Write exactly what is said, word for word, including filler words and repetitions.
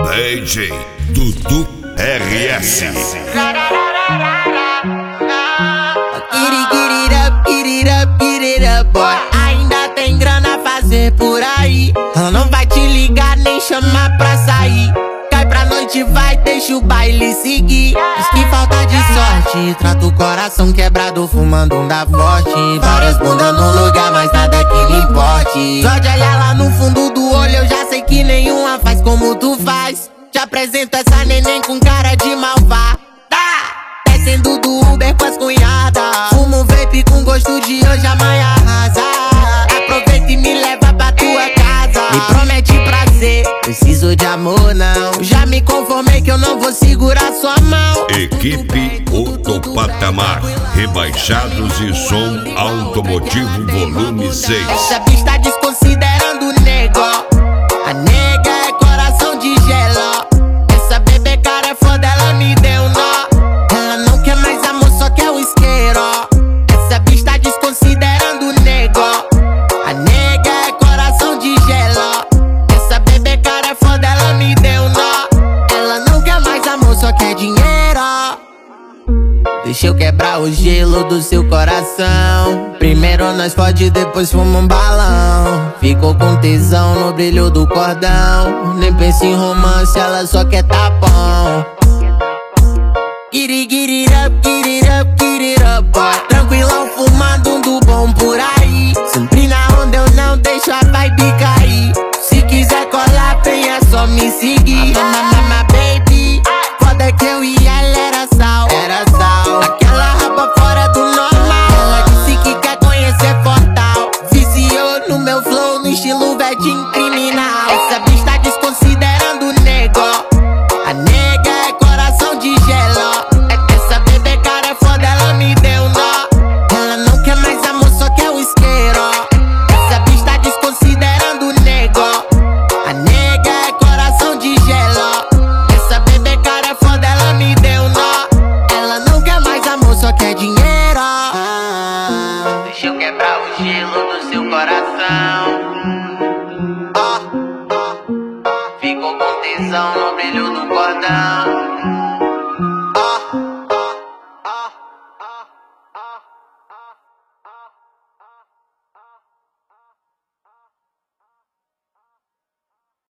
D J Dudu R S. Get it, get it up, get it up, get it up, boy. Ainda tem grana a fazer por aí. Ela não vai te ligar nem chamar pra sair. Cai pra noite, vai, deixa o baile seguir. Diz que falta de sorte, trata o coração quebrado, fumando um da forte. Várias bundas no lugar, mas nada que lhe importe. Só de olhar lá no fundo do olho, eu já sei que nenhuma faz como tu faz. Te apresento essa neném com cara de malvada. Descendo do Uber com as cunhadas. Fumo um vape com gosto de hoje, amanhã arrasa. Aproveita e me leva pra tua casa. Me promete prazer, preciso de amor não. Já me conformei que eu não vou segurar sua mão. Equipe Outro Patamar, rebaixados e som automotivo volume seis. Essa bicha tá desconsiderando o nego. A nega é coração de gelo. Essa bebê cara é foda, ela me deu nó. Ela não quer mais amor, só quer o isqueiro. Essa bicha tá desconsiderando o nego. A nega é coração de gelo. Essa bebê cara é foda, ela me deu nó. Ela não quer mais amor, só quer dinheiro. Deixa eu quebrar o gelo do seu coração. Primeiro nós fode, depois fuma um balão. Ficou com tesão no brilho do cordão. Nem pensa em romance, ela só quer tapão. Get it, get it up, get it up, get it up, boy. Tranquilão, fumando um do bom por aí. Sempre na onda, eu não deixo a vibe cair. Se quiser colar, vem, é só me seguir. Mama, baby, foda que eu e ela era sal. Era sal. Aquela rapa fora do normal. Ela disse que quer conhecer Portal. Viciou no meu flow, no estilo vedinho criminal. Essa bicha tá desconsiderando o nego. A nega é coração de gelo. Essa bebê cara é foda, ela me deu nó. Ela não quer mais amor, só quer o isqueiro. Essa bicha tá desconsiderando o nego. A nega é coração de gelo. Essa bebê cara é foda, ela me deu nó. Ela não quer mais amor, só quer dinheiro. Deixa eu quebrar o gelo do seu coração. Ficou com tesão no brilho do cordão.